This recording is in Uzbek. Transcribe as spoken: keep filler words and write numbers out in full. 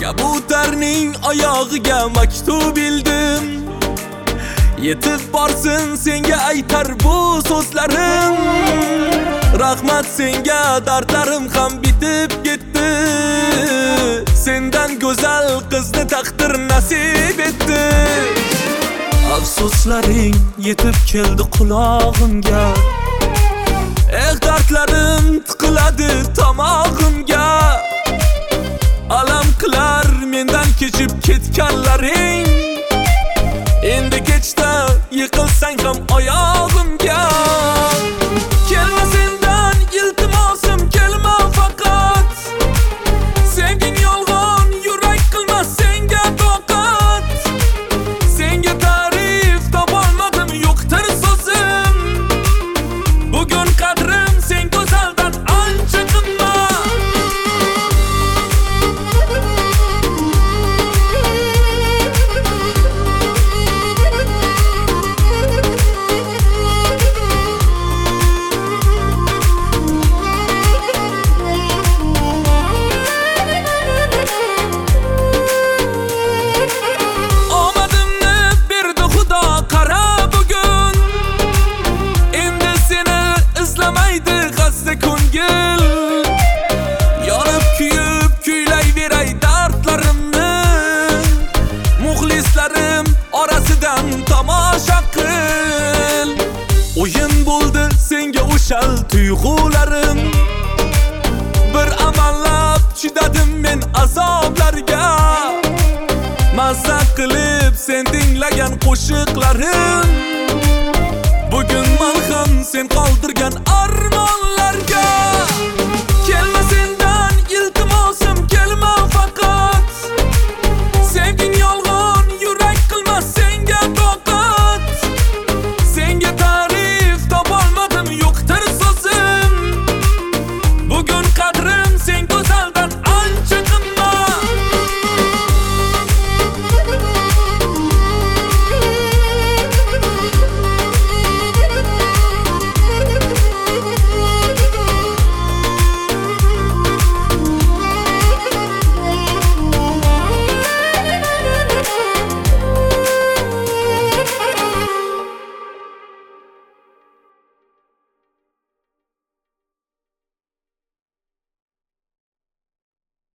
Kabutarning oyog'iga maktub bildim. Yetib borsin senga aytar bu so'zlarim. Rahmat senga, dardlarim ham bitib ketdi. Sendan go'zal qizni taqdir nasib etdi. Afsuslaring yetib keldi qulog'imga. Eh, dardlarim tiqiladi tomog'imga. Alam qilar mendan kechib ketganlaring. Endi kechda yiqilsang ham oyog'imga. Kelma sendan iltimosim, kelma faqat. Sevging yolg'on, yurak qilmas senga toqat. Senga ta'rif topolmadim, yo'qdir so'zim. Bugun qadrim sen go'zaldan ancha qimmat. Yonib kuyib kuylayveray dardlarimni. Muxlislarim orasidan tomosha qil. O'yin bo'ldi senga o'shal tuyg'ularim. Bir amallab chidadim men azoblarga. Mazza qilib sen tinglagan qo'shiqlarim. Bugun malham sen qoldirgan armon.